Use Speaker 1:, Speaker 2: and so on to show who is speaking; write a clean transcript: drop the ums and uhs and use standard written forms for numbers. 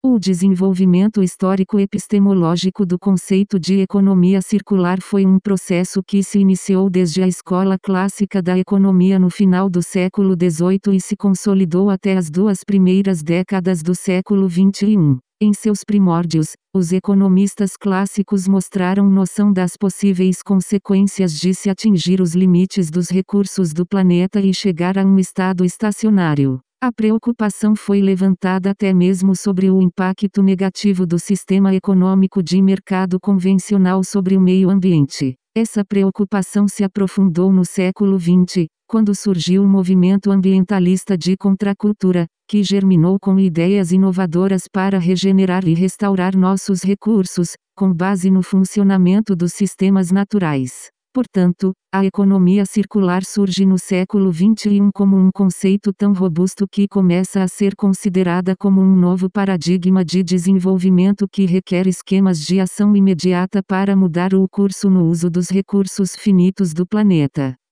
Speaker 1: O desenvolvimento histórico-epistemológico do conceito de economia circular foi um processo que se iniciou desde a escola clássica da economia no final do século XVIII e se consolidou até as duas primeiras décadas do século XXI. Em seus primórdios, os economistas clássicos mostraram noção das possíveis consequências de se atingir os limites dos recursos do planeta e chegar a um estado estacionário. A preocupação foi levantada até mesmo sobre o impacto negativo do sistema econômico de mercado convencional sobre o meio ambiente. Essa preocupação se aprofundou no século XX, quando surgiu o movimento ambientalista de contracultura, que germinou com ideias inovadoras para regenerar e restaurar nossos recursos, com base no funcionamento dos sistemas naturais. Portanto, a economia circular surge no século XXI como um conceito tão robusto que começa a ser considerada como um novo paradigma de desenvolvimento que requer esquemas de ação imediata para mudar o curso no uso dos recursos finitos do planeta.